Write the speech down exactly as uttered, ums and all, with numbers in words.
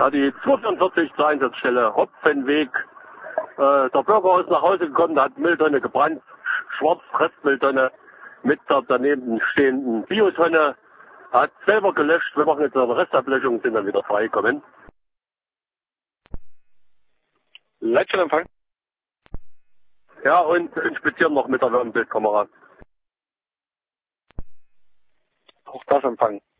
Ja, die zweihundertvierundvierzig zur Einsatzstelle Hopfenweg. Äh, der Bürger ist nach Hause gekommen, der hat Mülltonne gebrannt, schwarz Restmülltonne mit der daneben stehenden Biotonne. Er hat selber gelöscht, wir machen jetzt eine Restablöschung, sind dann wieder freigekommen. Leitstellenempfang. Ja, und inspizieren noch mit der Wärmebildkamera. Auch das Empfang.